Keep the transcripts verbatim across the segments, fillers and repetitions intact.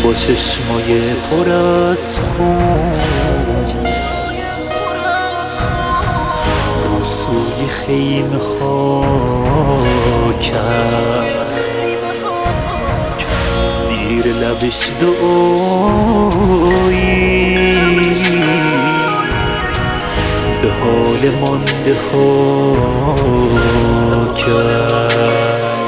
با چشمای پر از خون رو سوی خیمه ها کرد، زیر لبش دعایی به حال مانده ها کرد.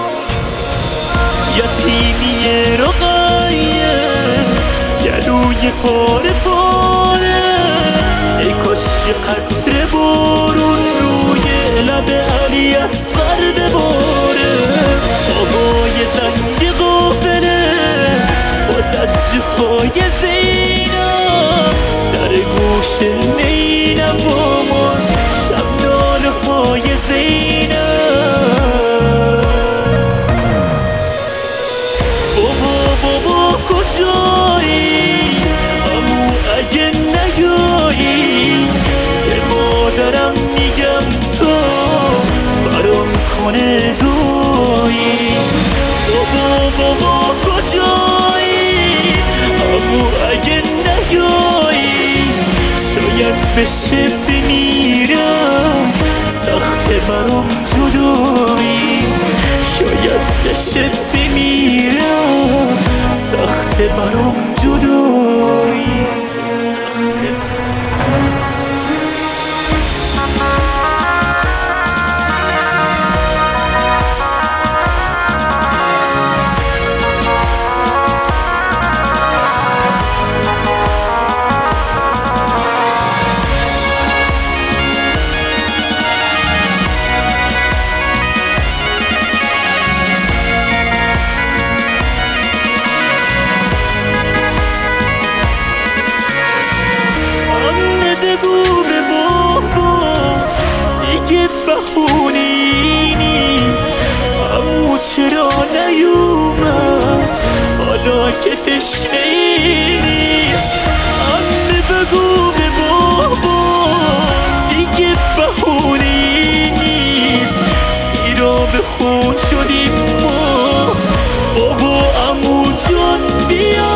یتیمی رقیه گلوی پاره پاره، ای کاش یه قطره بارون روی لب علی اصغر بباره. آوای زنگ غافله با زجه های زینب در گوش نینوامان، شب ناله های زینب. بابا بابا کجایی؟ امو اگه نیایی به مادرم میگم تو برام کنه دویی. بابا بابا کجایی؟ امو اگه نیایی شاید بشه بمیرم، سخت برام جدایی. شاید بشه بمیرم، سخت برام جدایی. بگو به بابا دیگه بهونی نیست، امو چرا نیومد حالا که تشنه نیست. عمه بگو به بابا دیگه بهونی نیست، زیرا به خون شدیم ما. بابا امو جان بیا،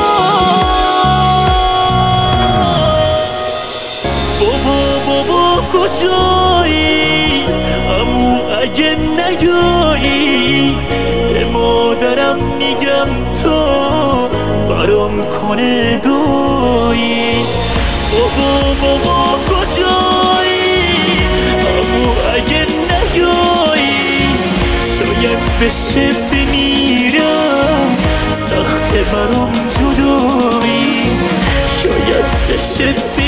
بابا بابا کجایی؟ امو اگه نیایی به مادرم میگم تو برام کنه دویی. بابا بابا کجایی؟ امو اگه نیایی شاید بشه بمیرم، سخت برام جدایی. شاید بشه